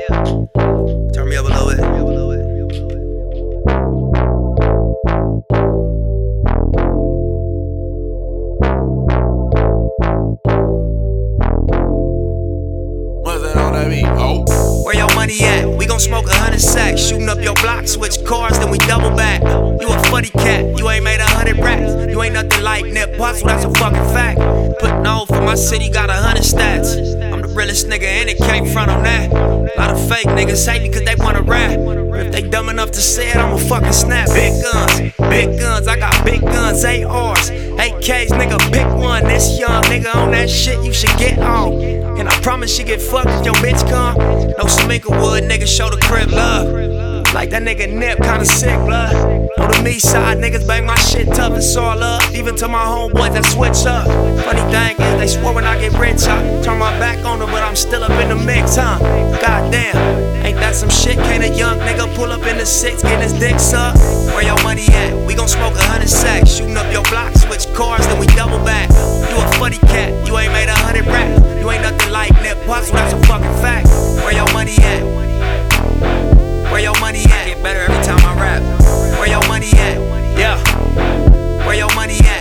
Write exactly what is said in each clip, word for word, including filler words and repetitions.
Turn me up a little bit. What's that on that beat? Oh. Where your money at? We gon' smoke a hundred sacks. Shooting up your block, switch cars, then we double back. You a funny cat, you ain't made a hundred racks. You ain't nothing like Nip Hustle, that's a fucking fact. Putting on for my city, got a hundred stats. I'm the realest nigga and it can't front on that. A lot of fake niggas hate me cause they wanna rap. If they dumb enough to say it, I'ma fucking snap. Big guns, big guns, I got big guns, A Rs, A Ks, nigga, pick one. This young nigga on that shit, you should get on. And I promise you get fucked if your bitch come. No Samika Wood, nigga, show the crib love. Like that nigga Nip, kinda sick, blood. On the me side, niggas bang my shit tough, it's all up. Even to my homeboys that switch up. Funny thing is, they swore when I get rich, I turn my back on them, but I'm still up in the mix, huh? Goddamn, ain't that some shit? Can't a young nigga pull up in the six, get his dick sucked? Where your money at? We gon' smoke a hundred sacks. Shooting up your block, switch cars, then we double back. You a funny cat, you ain't made a hundred racks. You ain't nothing like Nip Hustle, that's a fucking fact. Where your money at? Where your money at? Get better every time I rap. Where your money at? Yeah. Where your money at?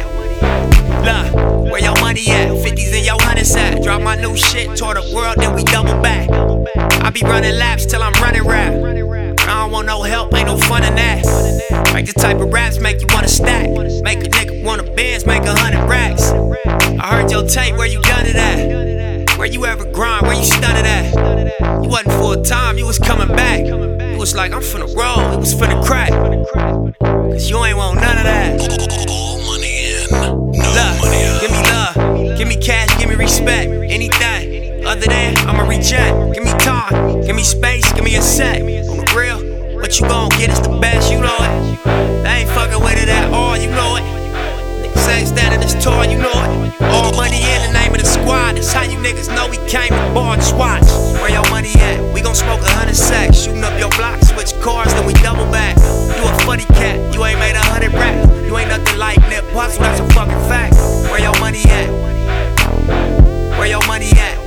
Look, where your money at? fifties in your hundreds at. Drop my new shit, tour the world, then we double back. I be running laps till I'm running rap. I don't want no help, ain't no fun in that. Like the type of raps make you wanna stack. Make a nigga wanna Benz, make a hundred racks. I heard your tape, where you done it at? Where you ever grind, where you stunted at? You wasn't full time, you was coming back. You was like, I'm finna roll, it was finna crack. Cause you ain't want none of that. All money in, no Love, money out. give me love, give me cash, give me respect. Anything other than I'ma reject. Give me time, give me space, give me a sec. On the real, what you gon' get is the best, you know it. They ain't fucking with it at all, you know it. Niggas ain't standing this tall, you know it. All money in the name of the squad. That's how you niggas know we came to bar, just watch. Where your money at? We gon' smoke a hundred sacks. Shooting up your block, switch cars, then we double back. You a funny cat, you ain't made a hundred racks. You ain't nothing like Nip Hustle, that's a fucking fact. Where your money at? Where your money at?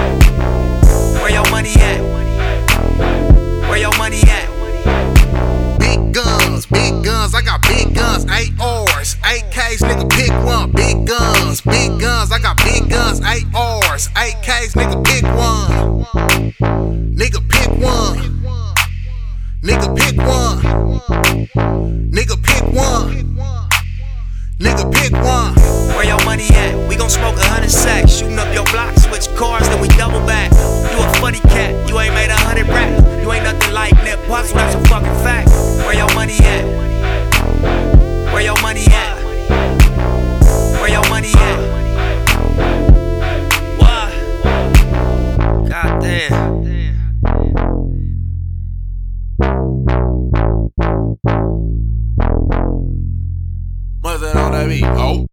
Where your money at? Where your money at? Big guns, big guns, I got big guns, A Rs, A Ks, nigga pick one. Big guns, big guns, I got big guns, A Rs, A Ks, nigga pick one. Nigga pick one. Nigga pick one. Nigga pick one. Nigga pick one. Where your money at? We gon' smoke a hundred sacks. Shooting up your block, switch cars, then we double back. You a funny cat, you ain't made a hundred racks. You ain't nothing like Nip Hustle, that's a fucking fact. Where your money at? Where your money at? Where your money at? What? Goddamn. What's that on that beat? Oh.